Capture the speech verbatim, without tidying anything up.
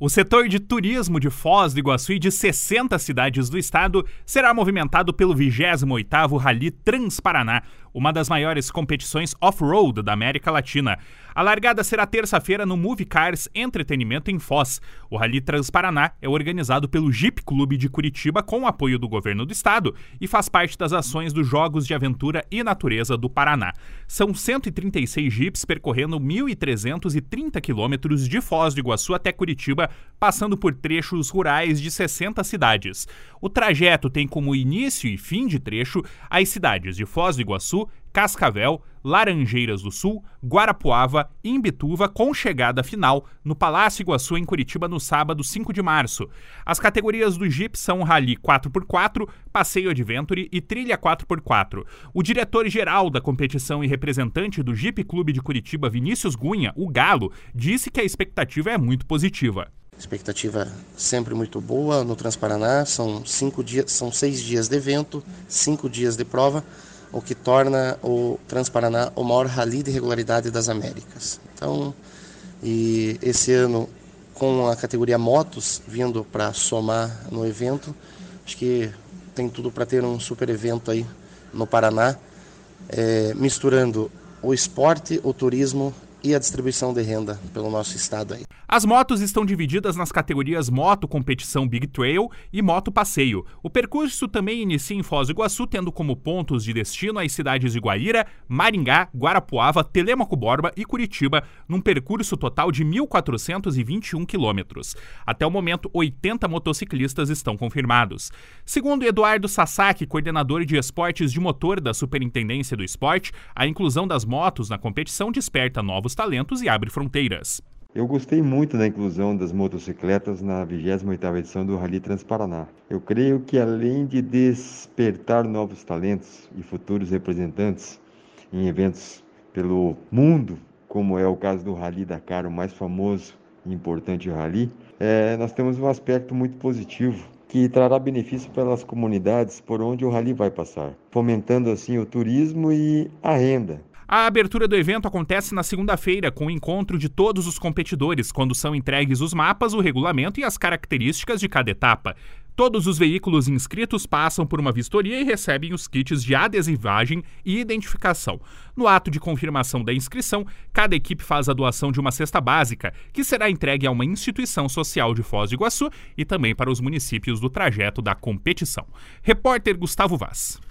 O setor de turismo de Foz do Iguaçu e de sessenta cidades do estado será movimentado pelo vigésimo oitavo Rally Transparaná, uma das maiores competições off-road da América Latina. A largada será terça-feira no Movie Cars Entretenimento em Foz. O Rally Transparaná é organizado pelo Jeep Clube de Curitiba com o apoio do governo do estado e faz parte das ações dos Jogos de Aventura e Natureza do Paraná. São cento e trinta e seis jipes percorrendo mil trezentos e trinta quilômetros de Foz do Iguaçu até Curitiba, passando por trechos rurais de sessenta cidades. O trajeto tem como início e fim de trecho as cidades de Foz do Iguaçu, Cascavel, Laranjeiras do Sul, Guarapuava e Imbituva, com chegada final no Palácio Iguaçu, em Curitiba, no sábado cinco de março. As categorias do Jeep são Rally quatro por quatro, Passeio Adventure e Trilha quatro por quatro. O diretor-geral da competição e representante do Jeep Clube de Curitiba, Vinícius Gunha, o Galo, disse que a expectativa é muito positiva. Expectativa sempre muito boa no Transparaná. São cinco dias, são seis dias de evento, cinco dias de prova, o que torna o Transparaná o maior rally de regularidade das Américas. Então, e esse ano, com a categoria motos vindo para somar no evento, acho que tem tudo para ter um super evento aí no Paraná, é, misturando o esporte, o turismo e a distribuição de renda pelo nosso estado aí. As motos estão divididas nas categorias Moto Competição Big Trail e Moto Passeio. O percurso também inicia em Foz do Iguaçu, tendo como pontos de destino as cidades de Guaíra, Maringá, Guarapuava, Telêmaco Borba e Curitiba, num percurso total de mil quatrocentos e vinte e um quilômetros. Até o momento, oitenta motociclistas estão confirmados. Segundo Eduardo Sasaki, coordenador de esportes de motor da Superintendência do Esporte, a inclusão das motos na competição desperta novos talentos e abre fronteiras. Eu gostei muito da inclusão das motocicletas na vigésima oitava edição do Rally Transparaná. Eu creio que, além de despertar novos talentos e futuros representantes em eventos pelo mundo, como é o caso do Rally Dakar, o mais famoso e importante rally, é, nós temos um aspecto muito positivo que trará benefício pelas comunidades por onde o rally vai passar, fomentando assim o turismo e a renda. A abertura do evento acontece na segunda-feira, com o encontro de todos os competidores, quando são entregues os mapas, o regulamento e as características de cada etapa. Todos os veículos inscritos passam por uma vistoria e recebem os kits de adesivagem e identificação. No ato de confirmação da inscrição, cada equipe faz a doação de uma cesta básica, que será entregue a uma instituição social de Foz do Iguaçu e também para os municípios do trajeto da competição. Repórter Gustavo Vaz.